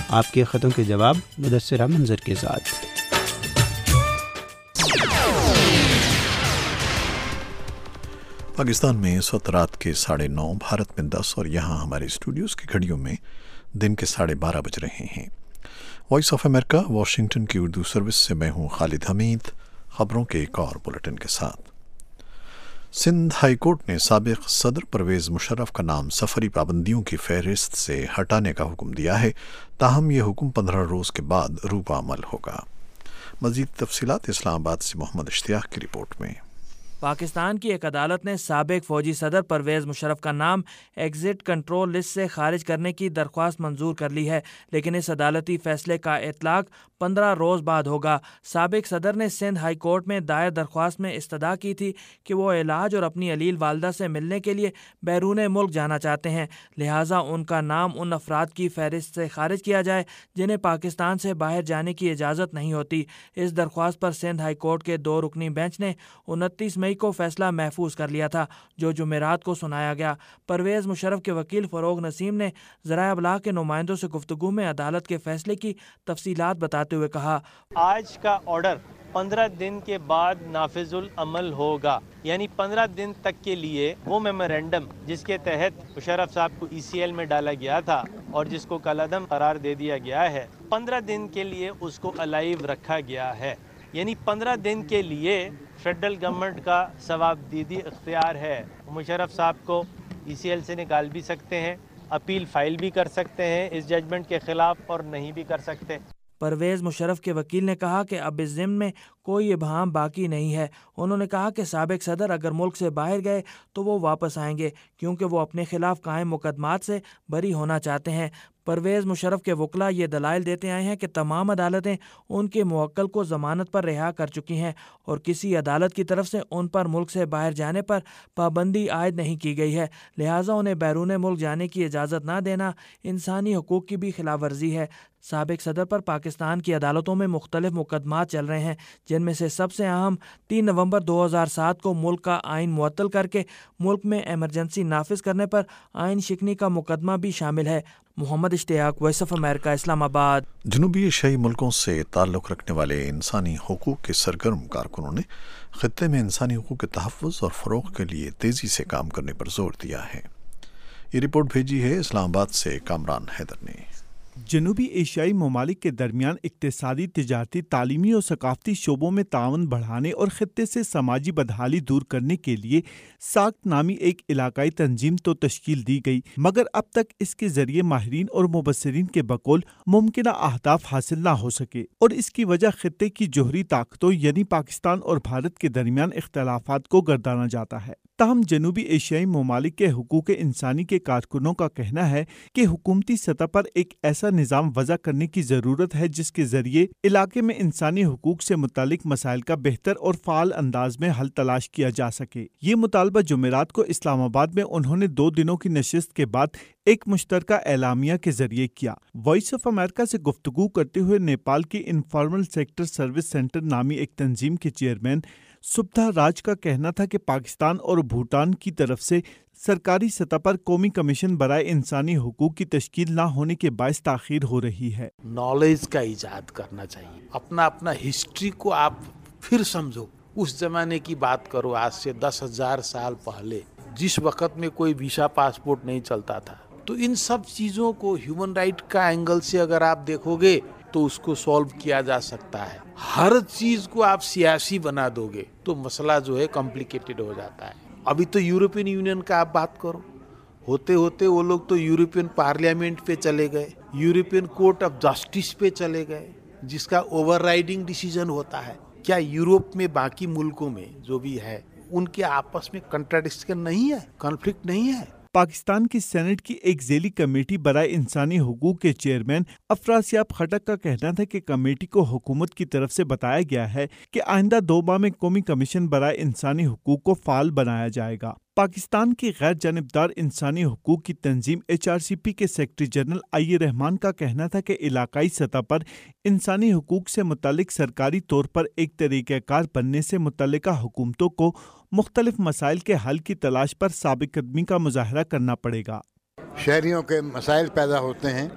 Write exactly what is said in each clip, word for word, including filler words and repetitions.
آپ کے خطوں کے جواب مدثرہ منظر کے ساتھ۔ پاکستان میں اس وقت رات کے ساڑھے نو، بھارت میں دس اور یہاں ہمارے اسٹوڈیوز کی گھڑیوں میں دن کے ساڑھے بارہ بج رہے ہیں۔ وائس آف امریکہ واشنگٹن کی اردو سروس سے میں ہوں خالد حمید، خبروں کے ایک اور بلٹن کے ساتھ۔ سندھ ہائی کورٹ نے سابق صدر پرویز مشرف کا نام سفری پابندیوں کی فہرست سے ہٹانے کا حکم دیا ہے، تاہم یہ حکم پندرہ روز کے بعد روبہ عمل ہوگا۔ مزید تفصیلات اسلام آباد سے محمد اشتیاق کی رپورٹ میں۔ پاکستان کی ایک عدالت نے سابق فوجی صدر پرویز مشرف کا نام ایگزٹ کنٹرول لسٹ سے خارج کرنے کی درخواست منظور کر لی ہے، لیکن اس عدالتی فیصلے کا اطلاق پندرہ روز بعد ہوگا۔ سابق صدر نے سندھ ہائی کورٹ میں دائر درخواست میں استدعا کی تھی کہ وہ علاج اور اپنی علیل والدہ سے ملنے کے لیے بیرون ملک جانا چاہتے ہیں، لہٰذا ان کا نام ان افراد کی فہرست سے خارج کیا جائے جنہیں پاکستان سے باہر جانے کی اجازت نہیں ہوتی۔ اس درخواست پر سندھ ہائی کورٹ کے دو رکنی بینچ نے انتیس مئی کو فیصلہ محفوظ کر لیا تھا، جو جمعرات کو سنایا گیا۔ پرویز مشرف کے وکیل فروغ نسیم نے ذرائع ابلاغ کے نمائندوں سے گفتگو میں عدالت کے فیصلے کی تفصیلات بتاتے ہوئے کہا، آج کا آرڈر پندرہ دن کے بعد نافذ العمل ہوگا، یعنی پندرہ دن تک کے لیے وہ میمورینڈم جس کے تحت مشرف صاحب کو ای سی ایل میں ڈالا گیا تھا اور جس کو کالعدم قرار دے دیا گیا ہے، پندرہ دن کے لیے اس کو الائیو رکھا گیا ہے، یعنی پندرہ دن کے لیے فیڈرل گورنمنٹ کا ثوابدیدی اختیار ہے۔ مشرف صاحب کو ای سی ایل سے نکال بھی سکتے ہیں، اپیل فائل بھی کر سکتے ہیں اس ججمنٹ کے خلاف، اور نہیں بھی کر سکتے۔ پرویز مشرف کے وکیل نے کہا کہ اب اس ضمن میں کوئی ابہام باقی نہیں ہے۔ انہوں نے کہا کہ سابق صدر اگر ملک سے باہر گئے تو وہ واپس آئیں گے، کیونکہ وہ اپنے خلاف قائم مقدمات سے بری ہونا چاہتے ہیں۔ پرویز مشرف کے وکلاء یہ دلائل دیتے آئے ہیں کہ تمام عدالتیں ان کے موکل کو ضمانت پر رہا کر چکی ہیں اور کسی عدالت کی طرف سے ان پر ملک سے باہر جانے پر پابندی عائد نہیں کی گئی ہے، لہٰذا انہیں بیرون ملک جانے کی اجازت نہ دینا انسانی حقوق کی بھی خلاف ورزی ہے۔ سابق صدر پر پاکستان کی عدالتوں میں مختلف مقدمات چل رہے ہیں، جن میں سے سب سے اہم تین نومبر دو ہزار سات کو ملک کا آئین معطل کر کے ملک میں ایمرجنسی نافذ کرنے پر آئین شکنی کا مقدمہ بھی شامل ہے۔ محمد اشتیاق، وائس آف امریکہ، اسلام آباد۔ جنوبی ایشیائی ملکوں سے تعلق رکھنے والے انسانی حقوق کے سرگرم کارکنوں نے خطے میں انسانی حقوق کے تحفظ اور فروغ کے لیے تیزی سے کام کرنے پر زور دیا ہے۔ یہ رپورٹ بھیجی ہے اسلام آباد سے کامران حیدر نے۔ جنوبی ایشیائی ممالک کے درمیان اقتصادی، تجارتی، تعلیمی اور ثقافتی شعبوں میں تعاون بڑھانے اور خطے سے سماجی بدحالی دور کرنے کے لیے ساکت نامی ایک علاقائی تنظیم تو تشکیل دی گئی، مگر اب تک اس کے ذریعے ماہرین اور مبصرین کے بقول ممکنہ اہداف حاصل نہ ہو سکے، اور اس کی وجہ خطے کی جوہری طاقتوں یعنی پاکستان اور بھارت کے درمیان اختلافات کو گردانا جاتا ہے۔ تاہم جنوبی ایشیائی ممالک کے حقوق انسانی کے کارکنوں کا کہنا ہے کہ حکومتی سطح پر ایک ایسا نظام وضع کرنے کی ضرورت ہے جس کے ذریعے علاقے میں انسانی حقوق سے متعلق مسائل کا بہتر اور فعال انداز میں حل تلاش کیا جا سکے۔ یہ مطالبہ جمعرات کو اسلام آباد میں انہوں نے دو دنوں کی نشست کے بعد ایک مشترکہ اعلامیہ کے ذریعے کیا۔ وائس آف امریکہ سے گفتگو کرتے ہوئے نیپال کی انفارمل سیکٹر سروس سینٹر نامی ایک تنظیم کے چیئرمین سبدھا راج کا کہنا تھا کہ پاکستان اور بھوٹان کی طرف سے سرکاری سطح پر قومی کمیشن برائے انسانی حقوق کی تشکیل نہ ہونے کے باعث تاخیر ہو رہی ہے۔ نالج کا ایجاد کرنا چاہیے، اپنا اپنا ہسٹری کو آپ پھر سمجھو، اس زمانے کی بات کرو، آج سے دس ہزار سال پہلے جس وقت میں کوئی ویزا پاسپورٹ نہیں چلتا تھا، تو ان سب چیزوں کو ہیومن رائٹ کا اینگل سے اگر آپ دیکھو گے تو اس کو سولو کیا جا سکتا ہے۔ ہر چیز کو آپ سیاسی بنا دو گے تو مسئلہ جو ہے کمپلیکیٹڈ ہو جاتا ہے۔ ابھی تو یورپین یونین کا آپ بات کرو، ہوتے ہوتے وہ لوگ تو یورپین پارلیمنٹ پہ چلے گئے، یورپین کورٹ آف جسٹس پہ چلے گئے، جس کا اوور رائڈنگ ڈیسیژن ہوتا ہے۔ کیا یورپ میں باقی ملکوں میں جو بھی ہے ان کے آپس میں کنٹراڈکشن نہیں ہے، کنفلکٹ نہیں ہے؟ پاکستان کی سینٹ کی ایک ذیلی کمیٹی برائے انسانی حقوق کے چیئرمین افراسیاب خٹک کا کہنا تھا کہ کمیٹی کو حکومت کی طرف سے بتایا گیا ہے کہ آئندہ دو ماہ میں قومی کمیشن برائے انسانی حقوق کو فعال بنایا جائے گا۔ پاکستان کی غیر جانبدار انسانی حقوق کی تنظیم ایچ آر سی پی کے سیکرٹری جنرل آئی رحمان کا کہنا تھا کہ علاقائی سطح پر انسانی حقوق سے متعلق سرکاری طور پر ایک طریقہ کار بننے سے متعلقہ حکومتوں کو مختلف مسائل کے حل کی تلاش پر ثابت قدمی کا مظاہرہ کرنا پڑے گا۔ شہریوں کے مسائل پیدا ہوتے ہیں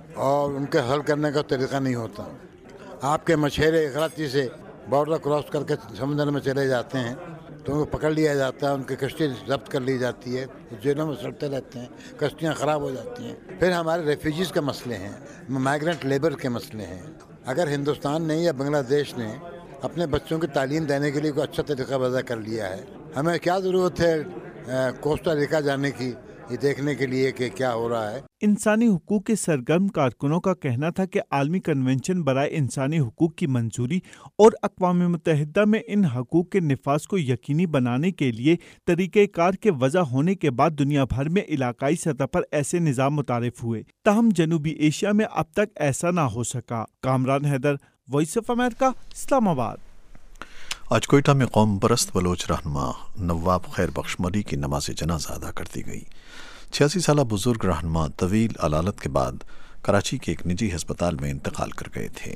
اور ان کے حل کرنے کا طریقہ نہیں ہوتا. آپ کے مچھیرے غلطی سے بارڈر کراس کر کے سمندر میں چلے جاتے ہیں تو ان کو پکڑ لیا جاتا ہے, ان کی کشتی ضبط کر لی جاتی ہے, جیلوں میں سڑتے رہتے ہیں, کشتیاں خراب ہو جاتی ہیں. پھر ہمارے ریفیوجیز کے مسئلے ہیں, مائیگرنٹ لیبر کے مسئلے ہیں. اگر ہندوستان نے یا بنگلہ دیش نے اپنے بچوں کی تعلیم دینے کے لیے کوئی اچھا طریقہ وضع کر لیا ہے, ہمیں کیا ضرورت ہے کوسٹا ریکا جانے کی یہ دیکھنے کے لیے کہ کیا ہو رہا ہے. انسانی حقوق کے سرگرم کارکنوں کا کہنا تھا کہ عالمی کنونشن برائے انسانی حقوق کی منظوری اور اقوام متحدہ میں ان حقوق کے نفاذ کو یقینی بنانے کے لیے طریقہ کار کے وضع ہونے کے بعد دنیا بھر میں علاقائی سطح پر ایسے نظام متعارف ہوئے. تاہم جنوبی ایشیا میں اب تک ایسا نہ ہو سکا. Kamran Haider, voice of America, Islamabad. آج کوئٹہ میں قوم پرست بلوچ رہنما نواب خیر بخش مری کی نماز جنازہ ادا کر دی گئی. چھیاسی سالہ بزرگ رہنما طویل علالت کے بعد کراچی کے ایک نجی ہسپتال میں انتقال کر گئے تھے.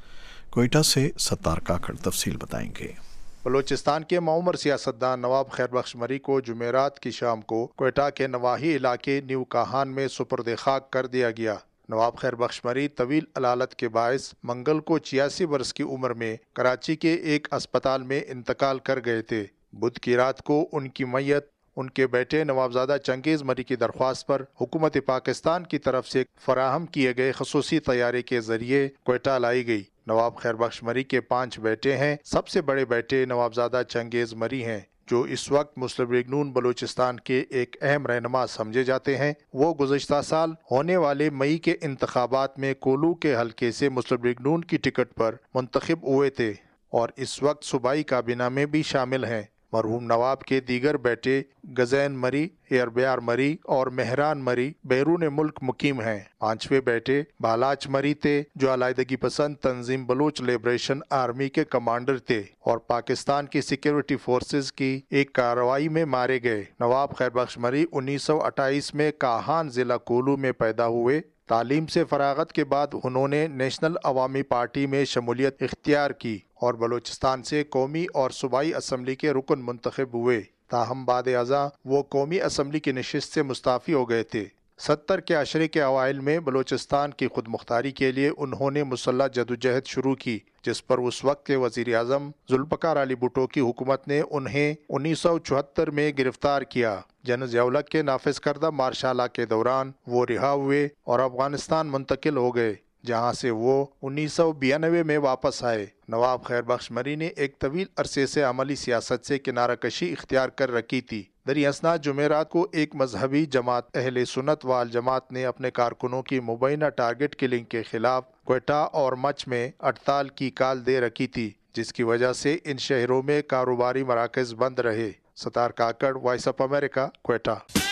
کوئٹہ سے ستار کاکڑ تفصیل بتائیں گے. بلوچستان کے معمر سیاستدان نواب خیر بخش مری کو جمعرات کی شام کو کوئٹہ کے نواحی علاقے نیو کاہان میں سپرد خاک کر دیا گیا. نواب خیر بخش مری طویل علالت کے باعث منگل کو چھیاسی برس کی عمر میں کراچی کے ایک اسپتال میں انتقال کر گئے تھے. بدھ کی رات کو ان کی میت ان کے بیٹے نوابزادہ چنگیز مری کی درخواست پر حکومت پاکستان کی طرف سے فراہم کیے گئے خصوصی طیارے کے ذریعے کوئٹہ لائی گئی. نواب خیر بخش مری کے پانچ بیٹے ہیں. سب سے بڑے بیٹے نوابزادہ چنگیز مری ہیں جو اس وقت مسلم لیگ نون بلوچستان کے ایک اہم رہنما سمجھے جاتے ہیں. وہ گزشتہ سال ہونے والے مئی کے انتخابات میں کولو کے حلقے سے مسلم لیگ نون کی ٹکٹ پر منتخب ہوئے تھے اور اس وقت صوبائی کابینہ میں بھی شامل ہیں. مرحوم نواب کے دیگر بیٹے گزین مری، ایربیار مری اور مہران مری بیرون ملک مقیم ہیں. پانچویں بیٹے بالاچ مری تھے جو علیحدگی پسند تنظیم بلوچ لبریشن آرمی کے کمانڈر تھے اور پاکستان کی سیکیورٹی فورسز کی ایک کارروائی میں مارے گئے. نواب خیر بخش مری انیس سو اٹھائیس میں کاہان ضلع کولو میں پیدا ہوئے. تعلیم سے فراغت کے بعد انہوں نے نیشنل عوامی پارٹی میں شمولیت اختیار کی اور بلوچستان سے قومی اور صوبائی اسمبلی کے رکن منتخب ہوئے. تاہم بعد ازاں وہ قومی اسمبلی کی نشست سے مستعفی ہو گئے تھے. ستر کے عشرے کے اوائل میں بلوچستان کی خود مختاری کے لیے انہوں نے مسلح جدوجہد شروع کی جس پر اس وقت کے وزیر اعظم ذوالفقار علی بھٹو کی حکومت نے انہیں انیس سو چوہتر میں گرفتار کیا. جن ضیاءالحق کے نافذ کردہ مارشال لا کے دوران وہ رہا ہوئے اور افغانستان منتقل ہو گئے جہاں سے وہ انیس سو بیانوے میں واپس آئے. نواب خیر بخش مری نے ایک طویل عرصے سے عملی سیاست سے کنارہ کشی اختیار کر رکھی تھی. دری اسنا جمعرات کو ایک مذہبی جماعت اہل سنت وال جماعت نے اپنے کارکنوں کی مبینہ ٹارگٹ کلنگ کے خلاف کوئٹہ اور مچ میں ہڑتال کی کال دے رکھی تھی جس کی وجہ سے ان شہروں میں کاروباری مراکز بند رہے. Sattar Kakar, voice of America, Quetta.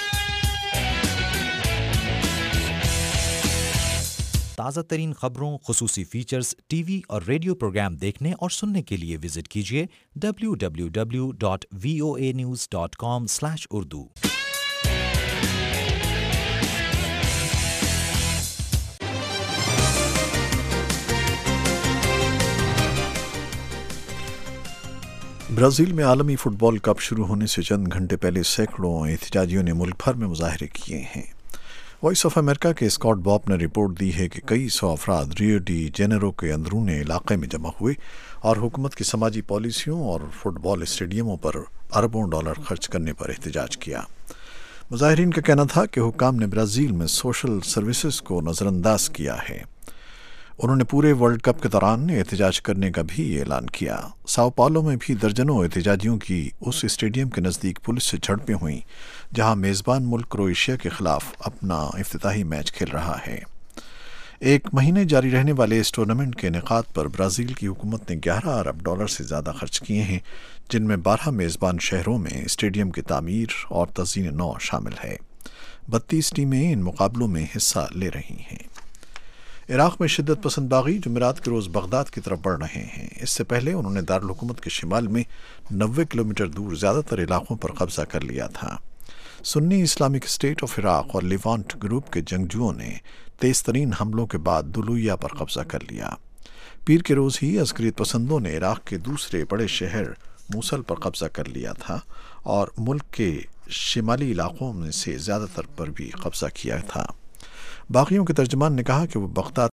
تازہ ترین خبروں، خصوصی فیچرز، ٹی وی اور ریڈیو پروگرام دیکھنے اور سننے کے لیے وزٹ کیجیے W W W dot V O A news dot com slash Urdu. Brazil میں عالمی فٹ بال کپ شروع ہونے سے چند گھنٹے پہلے سینکڑوں احتجاجیوں نے ملک بھر میں مظاہرے کیے ہیں. وائس آف امریکہ کے اسکاٹ باپ نے رپورٹ دی ہے کہ کئی سو افراد ریو ڈی جینیرو کے اندرون علاقے میں جمع ہوئے اور حکومت کی سماجی پالیسیوں اور فٹ بال اسٹیڈیموں پر اربوں ڈالر خرچ کرنے پر احتجاج کیا. مظاہرین کا کہنا تھا کہ حکام نے برازیل میں سوشل سروسز کو نظر انداز کیا ہے. انہوں نے پورے ورلڈ کپ کے دوران احتجاج کرنے کا بھی اعلان کیا. ساؤ پاولو میں بھی درجنوں احتجاجیوں کی اس اسٹیڈیم کے نزدیک پولیس سے جھڑپیں ہوئیں جہاں میزبان ملک کروئیشیا کے خلاف اپنا افتتاحی میچ کھیل رہا ہے. ایک مہینے جاری رہنے والے اس ٹورنامنٹ کے انعقاد پر برازیل کی حکومت نے گیارہ ارب ڈالر سے زیادہ خرچ کیے ہیں جن میں بارہ میزبان شہروں میں اسٹیڈیم کی تعمیر اور تزئین نو شامل ہے. بتیس ٹیمیں ان مقابلوں میں حصہ لے رہی ہیں. عراق میں شدت پسند باغی جمعرات کے روز بغداد کی طرف بڑھ رہے ہیں. اس سے پہلے انہوں نے دارالحکومت کے شمال میں نوے کلومیٹر دور زیادہ تر علاقوں پر قبضہ کر لیا تھا. Sunni Islamic State of Iraq اور لیوانٹ گروپ کے جنگجوؤں نے تیز ترین حملوں کے بعد دلویہ پر قبضہ کر لیا. پیر کے روز ہی عسکریت پسندوں نے عراق کے دوسرے بڑے شہر موصل پر قبضہ کر لیا تھا اور ملک کے شمالی علاقوں میں سے زیادہ تر پر بھی قبضہ کیا تھا. باقیوں کے ترجمان نے کہا کہ وہ بغداد